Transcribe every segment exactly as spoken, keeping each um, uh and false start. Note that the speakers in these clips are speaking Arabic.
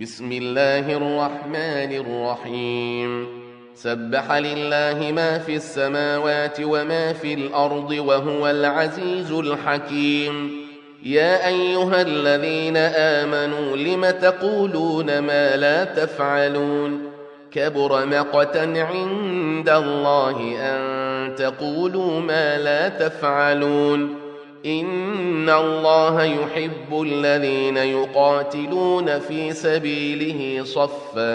بسم الله الرحمن الرحيم سبح لله ما في السماوات وما في الأرض وهو العزيز الحكيم يا أيها الذين آمنوا لم تقولون ما لا تفعلون كبر مقتا عند الله أن تقولوا ما لا تفعلون إن الله يحب الذين يقاتلون في سبيله صفا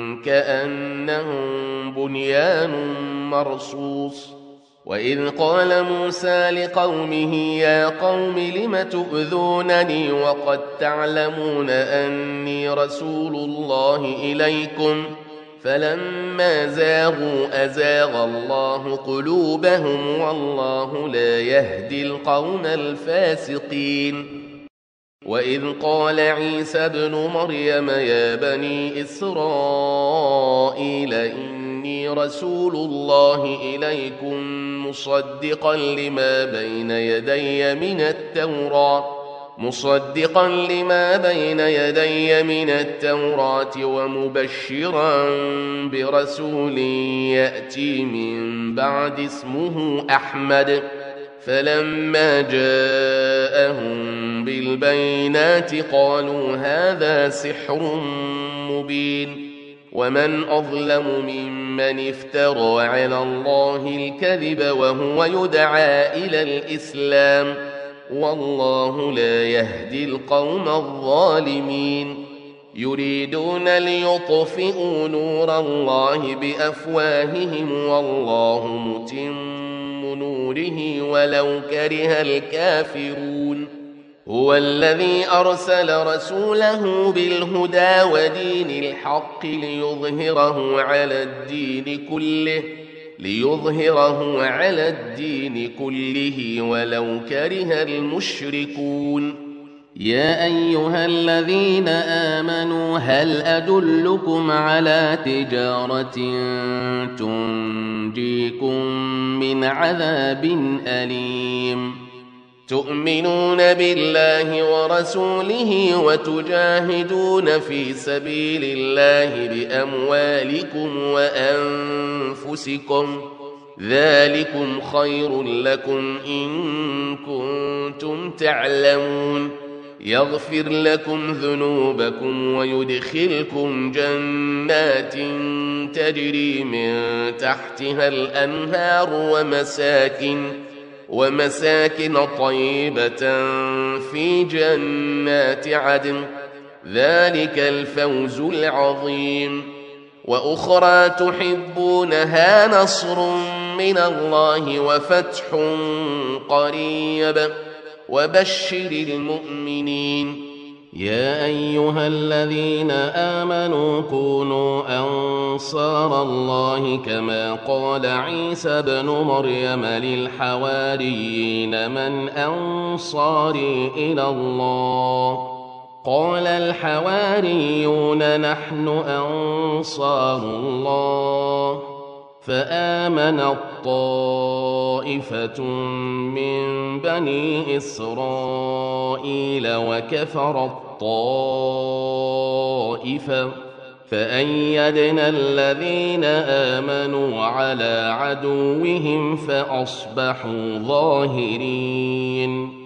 كأنهم بنيان مرصوص وإذ قال موسى لقومه يا قوم لم تؤذونني وقد تعلمون أني رسول الله إليكم فلما زاغوا أزاغ الله قلوبهم والله لا يهدي القوم الفاسقين وإذ قال عيسى ابن مريم يا بني إسرائيل إني رسول الله إليكم مصدقا لما بين يدي من التوراة مصدقا لما بين يدي من التوراة ومبشرا برسول يأتي من بعد اسمه أحمد فلما جاءهم بالبينات قالوا هذا سحر مبين ومن أظلم ممن افترى على الله الكذب وهو يدعى إلى الإسلام والله لا يهدي القوم الظالمين يريدون ليطفئوا نور الله بأفواههم والله متم نوره ولو كره الكافرون هو الذي أرسل رسوله بالهدى ودين الحق ليظهره على الدين كله ليظهره على الدين كله ولو كره المشركون يا أيها الذين آمنوا هل أدلكم على تجارة تنجيكم من عذاب أليم تؤمنون بالله ورسوله وتجاهدون في سبيل الله بأموالكم وأنفسكم ذلكم خير لكم إن كنتم تعلمون يغفر لكم ذنوبكم ويدخلكم جنات تجري من تحتها الأنهار ومساكن ومساكن طيبة في جنات عدن ذلك الفوز العظيم وأخرى تحبونها نصر من الله وفتح قريب وبشر المؤمنين يا أيها الذين آمنوا كونوا أنصار الله كما قال عيسى ابن مريم للحواريين من أنصاري إلى الله قال الحواريون نحن أنصار الله فآمنت طائفة من بني إسرائيل وكفرت طائفة فأيدنا الذين آمنوا على عدوهم فأصبحوا ظاهرين